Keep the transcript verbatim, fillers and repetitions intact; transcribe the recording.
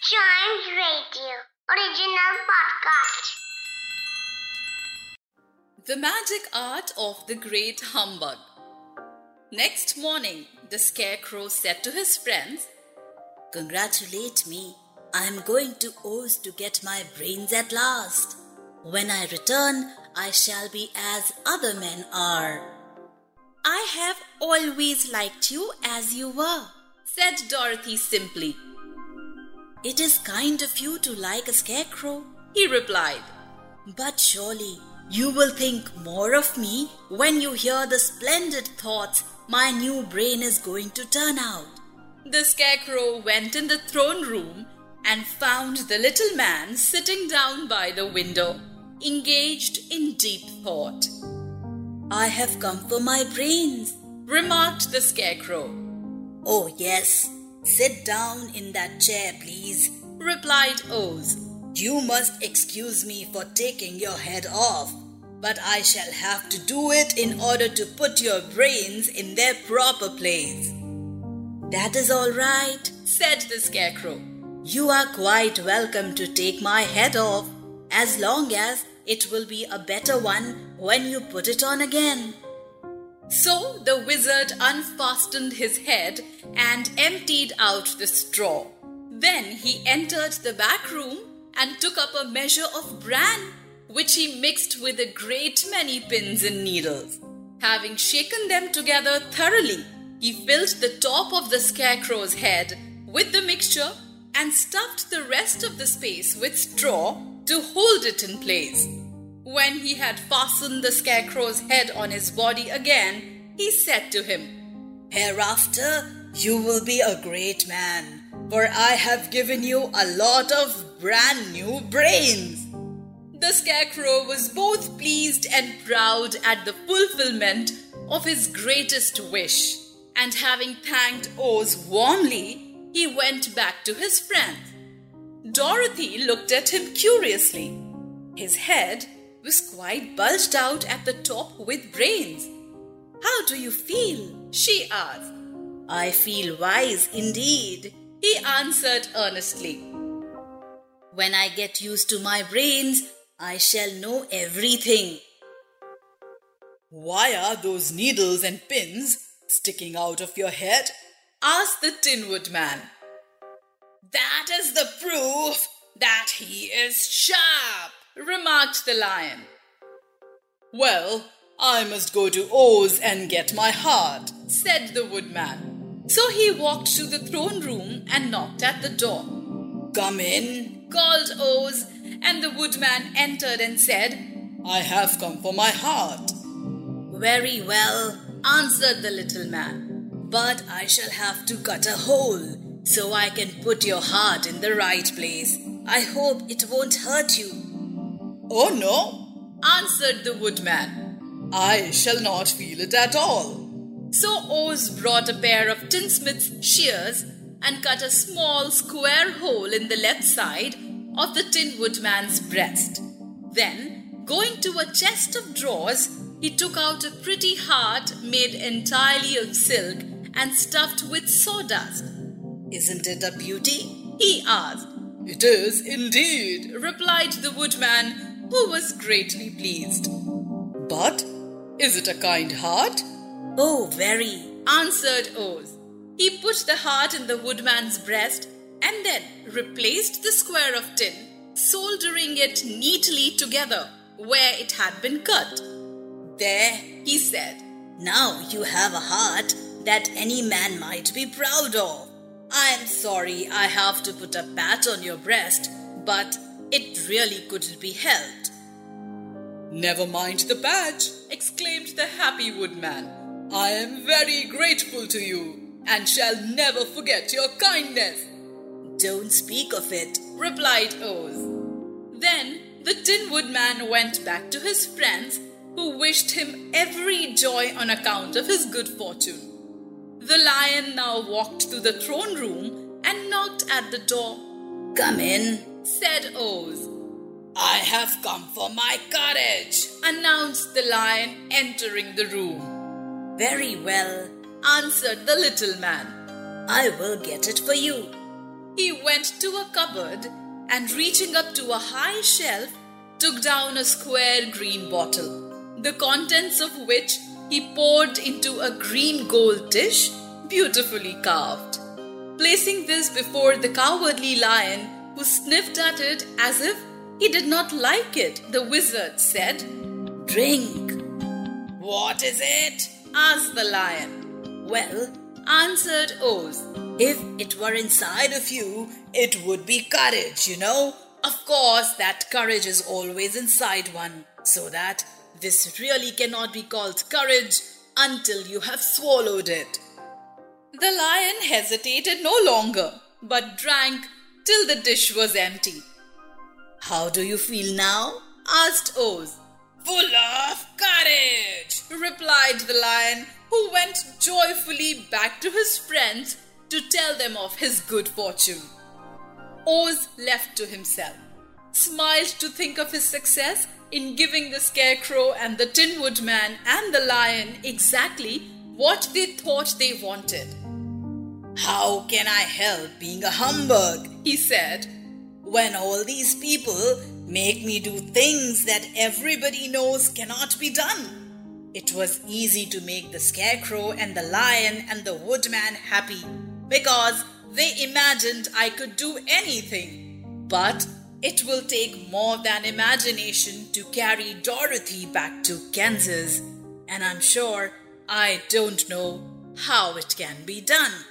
Chimes Radio original podcast. The Magic Art of the Great Humbug. Next morning, the Scarecrow said to his friends, "Congratulate me. I am going to Oz to get my brains at last. When I return, I shall be as other men are." "I have always liked you as you were," said Dorothy simply. "It is kind of you to like a scarecrow," he replied. "But surely you will think more of me when you hear the splendid thoughts my new brain is going to turn out." The Scarecrow went in the throne room and found the little man sitting down by the window, engaged in deep thought. "I have come for my brains," remarked the Scarecrow. "Oh yes, sit down in that chair, please," replied Oz. "You must excuse me for taking your head off, but I shall have to do it in order to put your brains in their proper place." "That is all right," said the Scarecrow. "You are quite welcome to take my head off, as long as it will be a better one when you put it on again." So the wizard unfastened his head and emptied out the straw. Then he entered the back room and took up a measure of bran, which he mixed with a great many pins and needles. Having shaken them together thoroughly, he filled the top of the Scarecrow's head with the mixture and stuffed the rest of the space with straw to hold it in place. When he had fastened the Scarecrow's head on his body again, he said to him, "Hereafter you will be a great man, for I have given you a lot of brand new brains." The Scarecrow was both pleased and proud at the fulfillment of his greatest wish, and having thanked Oz warmly, he went back to his friends. Dorothy looked at him curiously. His head was quite bulged out at the top with brains. "How do you feel?" she asked. "I feel wise indeed," he answered earnestly. "When I get used to my brains, I shall know everything." "Why are those needles and pins sticking out of your head?" asked the Tin Woodman. "That is the proof that he is sharp," remarked the Lion. "Well, I must go to Oz and get my heart," said the Woodman. So he walked to the throne room and knocked at the door. "Come in," called Oz, and the Woodman entered and said, "I have come for my heart." "Very well," answered the little man, "but I shall have to cut a hole so I can put your heart in the right place. I hope it won't hurt you." "Oh no," answered the Woodman. "I shall not feel it at all." So Oz brought a pair of tinsmith's shears and cut a small square hole in the left side of the Tin Woodman's breast. Then, going to a chest of drawers, he took out a pretty heart made entirely of silk and stuffed with sawdust. "Isn't it a beauty?" he asked. "It is indeed," replied the Woodman, who was greatly pleased. "But is it a kind heart?" "Oh, very," answered Oz. He put the heart in the Woodman's breast and then replaced the square of tin, soldering it neatly together where it had been cut. "There," he said. "Now you have a heart that any man might be proud of. I am sorry I have to put a patch on your breast, but it really couldn't be helped." "Never mind the patch," exclaimed the happy Woodman. "I am very grateful to you and shall never forget your kindness." "Don't speak of it," replied Oz. Then the Tin Woodman went back to his friends, who wished him every joy on account of his good fortune. The Lion now walked to the throne room and knocked at the door. "Come in," said Oz. "I have come for my courage," announced the Lion, entering the room. "Very well," answered the little man. "I will get it for you." He went to a cupboard and, reaching up to a high shelf, took down a square green bottle, the contents of which he poured into a green gold dish, beautifully carved. Placing this before the cowardly lion, who sniffed at it as if he did not like it, the wizard said, "Drink." What is it? asked the lion. Well, answered Oz, if it were inside of you, it would be courage, you know. Of course, that courage is always inside one, so that this really cannot be called courage until you have swallowed it. The lion hesitated no longer, but drank till the dish was empty. How do you feel now? asked Oz. Full of courage, replied the lion, who went joyfully back to his friends to tell them of his good fortune. Oz, left to himself, smiled to think of his success in giving the Scarecrow and the Tin Woodman and the lion exactly what they thought they wanted. How can I help being a humbug? he said. When all these people make me do things that everybody knows cannot be done. It was easy to make the Scarecrow and the Lion and the Woodman happy because they imagined I could do anything. But it will take more than imagination to carry Dorothy back to Kansas, and I'm sure I don't know how it can be done.